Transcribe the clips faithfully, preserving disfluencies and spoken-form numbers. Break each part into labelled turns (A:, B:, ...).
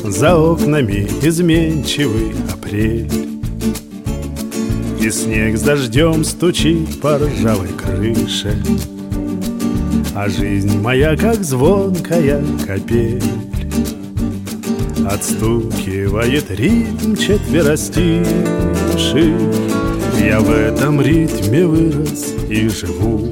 A: за окнами изменчивый апрель, и снег с дождем стучит по ржавой крыше, а жизнь моя, как звонкая капель, отстукивает ритм четверостиший. Я в этом ритме вырос и живу,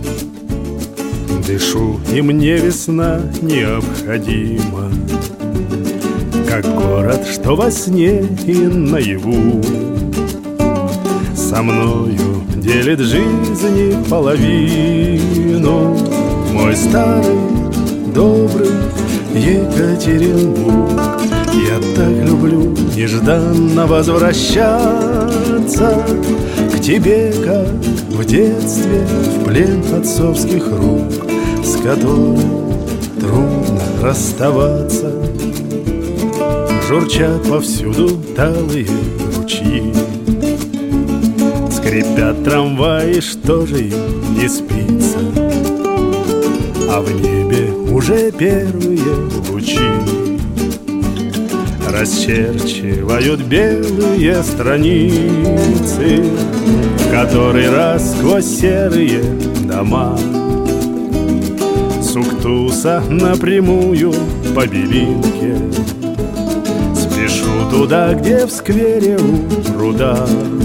A: дышу, и мне весна необходима, как город, что во сне и наяву со мною делит жизни половину. Мой старый добрый Екатеринбург, я так люблю нежданно возвращаться к тебе, как в детстве, в плен отцовских рук, с которым трудно расставаться. Журчат повсюду талые ручьи, скрипят трамваи, что же им не спится, а в небе уже первые лучи расчерчивают белые страницы, в который раз сквозь серые дома с Уктуса напрямую по Белинке спешу туда, где в сквере у пруда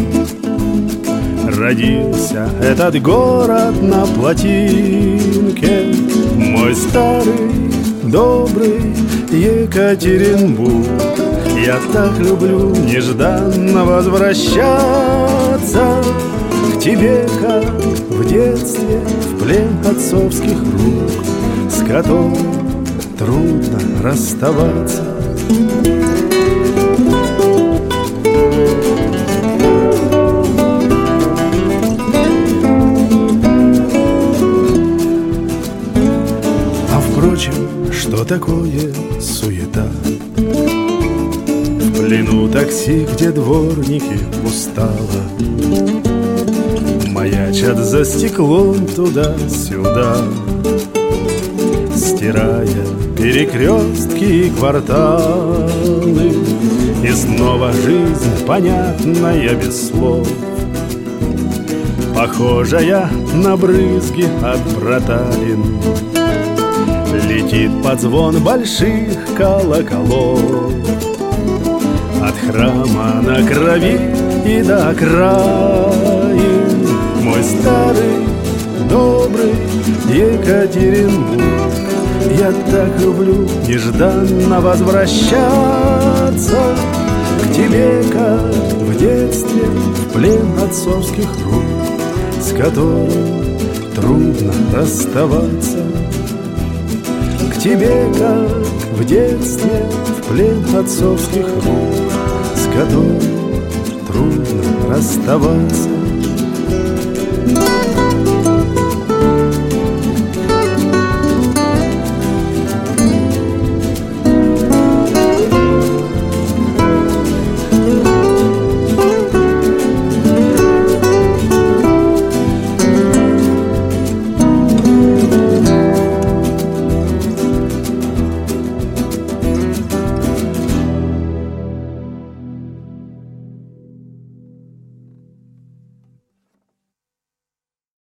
A: родился этот город на плотинке. Мой старый добрый Екатеринбург, я так люблю нежданно возвращаться к тебе, как в детстве, в плен отцовских рук, с которым трудно расставаться. Что такое суета? В плену такси, где дворники устало маячат за стеклом туда-сюда, стирая перекрестки и кварталы. И снова жизнь, понятная без слов, похожая на брызги от проталин, летит под звон больших колоколов от храма на крови и до окраин. Мой старый добрый Екатеринбург, я так люблю нежданно возвращаться к тебе, как в детстве, в плен отцовских рук, с которым трудно расставаться. К тебе, как в детстве, в плен отцовских рук, с которым трудно расставаться.